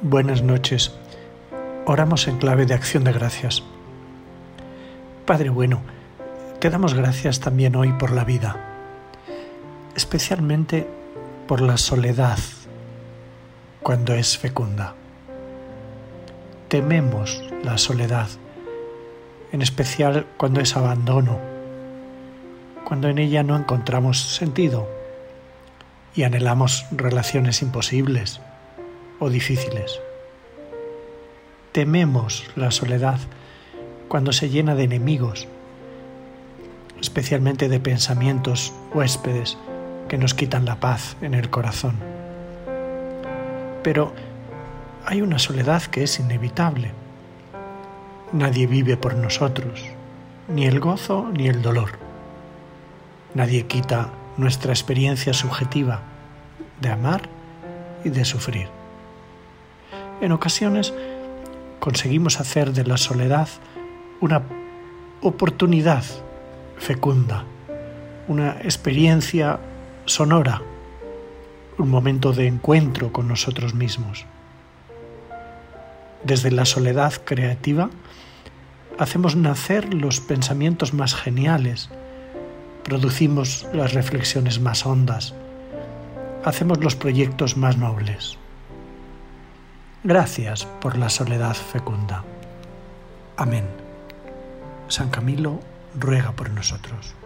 Buenas noches. Oramos en clave de acción de gracias. Padre bueno, te damos gracias también hoy por la vida, especialmente por la soledad cuando es fecunda. Tememos la soledad, en especial cuando es abandono, cuando en ella no encontramos sentido y anhelamos relaciones imposibles o difíciles. Tememos la soledad cuando se llena de enemigos, especialmente de pensamientos huéspedes que nos quitan la paz en el corazón. Pero hay una soledad que es inevitable. Nadie vive por nosotros, ni el gozo ni el dolor. Nadie quita nuestra experiencia subjetiva de amar y de sufrir. En ocasiones conseguimos hacer de la soledad una oportunidad fecunda, una experiencia sonora, un momento de encuentro con nosotros mismos. Desde la soledad creativa hacemos nacer los pensamientos más geniales, producimos las reflexiones más hondas, hacemos los proyectos más nobles. Gracias por la soledad fecunda. Amén. San Camilo ruega por nosotros.